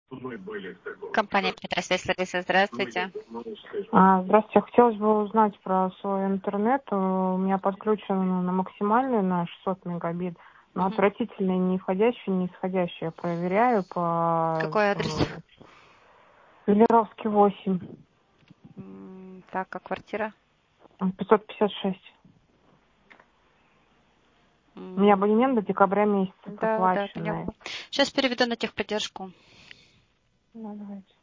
Компания «Петросвязь», Лариса, здравствуйте. Здравствуйте. Хотелось бы узнать про свой интернет. У меня подключен на максимальный на 600 мегабит, но отвратительный не входящий, не исходящий. Я проверяю по Какой адрес? Велеровский 8. Так, а квартира? 556. У меня абонемент до декабря месяца проплаченный. Да, поняла. Сейчас переведу на техподдержку. Давайте.